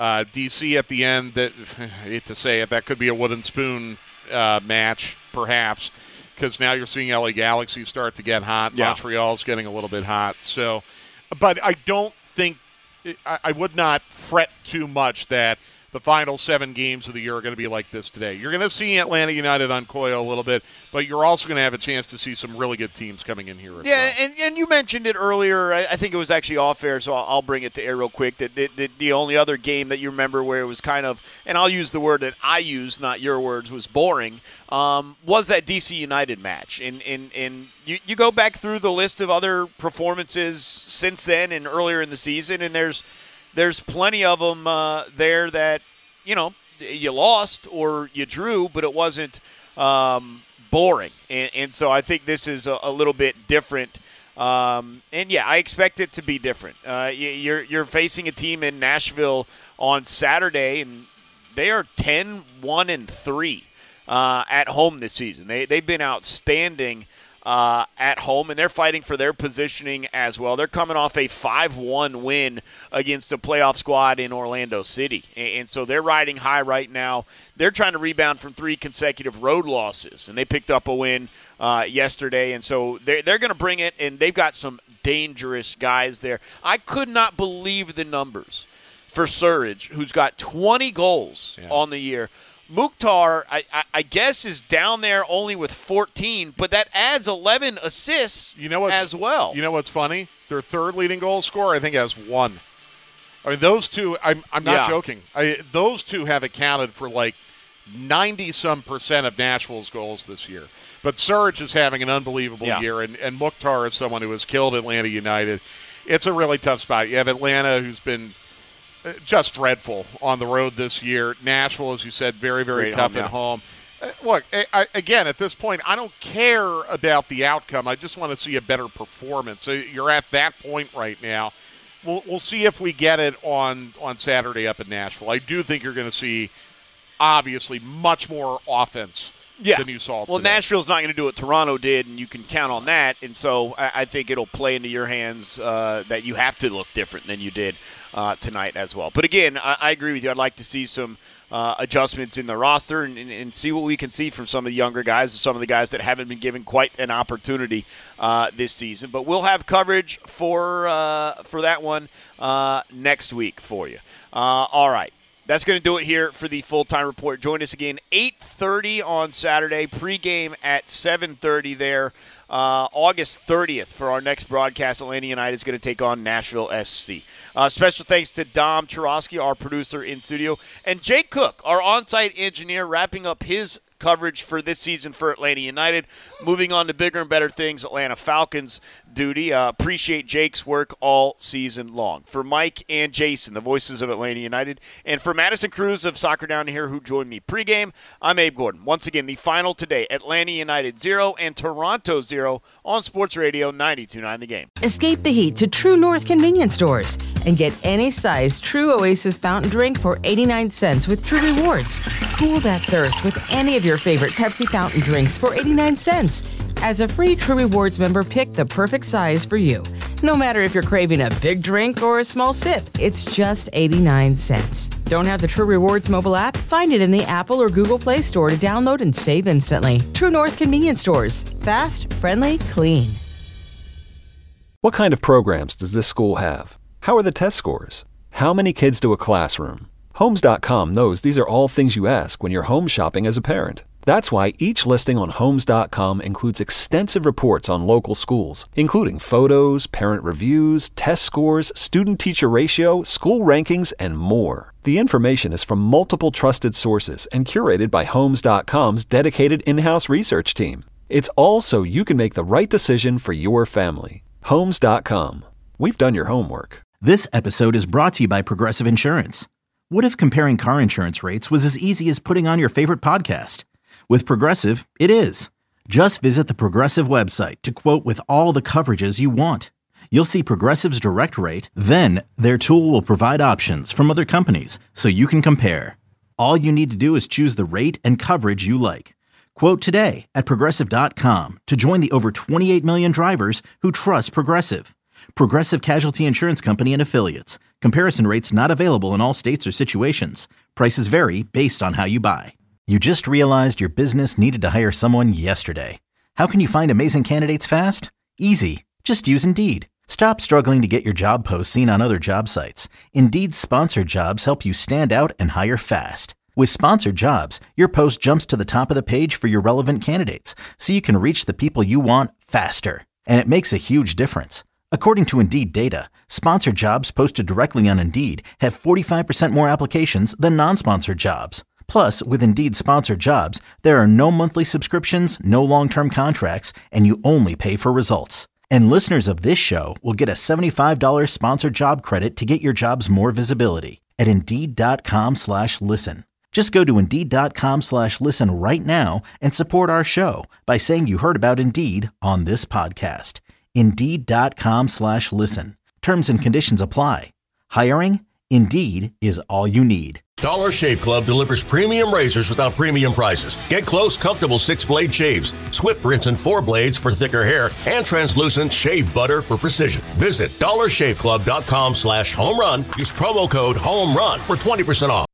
DC at the end, I hate to say it, that could be a wooden spoon match, perhaps, because now you're seeing LA Galaxy start to get hot. Yeah. Montreal's getting a little bit hot. So, but I don't think I would not fret too much that the final 7 games of the year are going to be like this today. You're going to see Atlanta United uncoil a little bit, but you're also going to have a chance to see some really good teams coming in here as well. And you mentioned it earlier. I think it was actually off air, so I'll bring it to air real quick. The only other game that you remember where it was kind of, and I'll use the word that I used, not your words, was boring, was that DC United match. And you go back through the list of other performances since then and earlier in the season, and there's plenty of them there that, you lost or you drew, but it wasn't boring. And so I think this is a little bit different. And, I expect it to be different. You're facing a team in Nashville on Saturday, and they are 10-1-3 at home this season. They've been outstanding at home, and they're fighting for their positioning as well. They're coming off a 5-1 win against a playoff squad in Orlando City, and so they're riding high right now. They're trying to rebound from 3 consecutive road losses, and they picked up a win yesterday, and so they're going to bring it, and they've got some dangerous guys there. I could not believe the numbers for Surridge, who's got 20 goals on the year. Mukhtar, I guess, is down there only with 14, but that adds 11 assists as well. You know what's funny? Their third leading goal scorer, I think, has 1. I mean, those two, I'm not joking. Those two have accounted for like 90-some% of Nashville's goals this year. But Surridge is having an unbelievable year, and Mukhtar is someone who has killed Atlanta United. it's a really tough spot. You have Atlanta, who's been just dreadful on the road this year. Nashville, as you said, very, very tough at home. Look, again, at this point, I don't care about the outcome. I just want to see a better performance. So you're at that point right now. We'll see if we get it on Saturday up in Nashville. I do think you're going to see, obviously, much more offense than you saw today. Nashville's not going to do what Toronto did, and you can count on that. And so I think it'll play into your hands that you have to look different than you did tonight as well. But again, I agree with you. I'd like to see some adjustments in the roster and see what we can see from some of the younger guys and some of the guys that haven't been given quite an opportunity this season. But we'll have coverage for that one next week for you. All right. That's going to do it here for the Full-Time Report. Join us again 8:30 on Saturday, pregame at 7:30 there. August 30th for our next broadcast. Atlanta United is going to take on Nashville SC. Special thanks to Dom Churosky, our producer in studio, and Jake Cook, our on-site engineer, wrapping up his coverage for this season for Atlanta United. Moving on to bigger and better things, Atlanta Falcons duty. Appreciate Jake's work all season long. For Mike and Jason, the voices of Atlanta United, and for Madison Cruz of Soccer Down Here, who joined me pregame, I'm Abe Gordon. Once again, the final today, Atlanta United 0 and Toronto 0 on Sports Radio 92.9 The Game. Escape the heat to True North convenience stores and get any size True Oasis fountain drink for 89 cents with True Rewards. Cool that thirst with any of your favorite Pepsi fountain drinks for 89 cents. As a free True Rewards member, pick the perfect size for you. No matter if you're craving a big drink or a small sip, it's just 89 cents. Don't have the True Rewards mobile app? Find it in the Apple or Google Play Store to download and save instantly. True North convenience stores. Fast, friendly, clean. What kind of programs does this school have? How are the test scores? How many kids do a classroom? Homes.com knows these are all things you ask when you're home shopping as a parent. That's why each listing on Homes.com includes extensive reports on local schools, including photos, parent reviews, test scores, student-teacher ratio, school rankings, and more. The information is from multiple trusted sources and curated by Homes.com's dedicated in-house research team. It's all so you can make the right decision for your family. Homes.com. We've done your homework. This episode is brought to you by Progressive Insurance. What if comparing car insurance rates was as easy as putting on your favorite podcast? With Progressive, it is. Just visit the Progressive website to quote with all the coverages you want. You'll see Progressive's direct rate, then their tool will provide options from other companies so you can compare. All you need to do is choose the rate and coverage you like. Quote today at Progressive.com to join the over 28 million drivers who trust Progressive. Progressive Casualty Insurance Company and Affiliates. Comparison rates not available in all states or situations. Prices vary based on how you buy. You just realized your business needed to hire someone yesterday. How can you find amazing candidates fast? Easy. Just use Indeed. Stop struggling to get your job posts seen on other job sites. Indeed's sponsored jobs help you stand out and hire fast. With sponsored jobs, your post jumps to the top of the page for your relevant candidates, so you can reach the people you want faster. And it makes a huge difference. According to Indeed data, sponsored jobs posted directly on Indeed have 45% more applications than non-sponsored jobs. Plus, with Indeed sponsored jobs, there are no monthly subscriptions, no long-term contracts, and you only pay for results. And listeners of this show will get a $75 sponsored job credit to get your jobs more visibility at Indeed.com/listen. Just go to Indeed.com/listen right now and support our show by saying you heard about Indeed on this podcast. Indeed.com/listen. Terms and conditions apply. Hiring? Indeed is all you need. Dollar Shave Club delivers premium razors without premium prices. Get close, comfortable 6-blade shaves, swift rinse and 4 blades for thicker hair, and translucent shave butter for precision. Visit dollarshaveclub.com/home run. Use promo code HOME RUN for 20% off.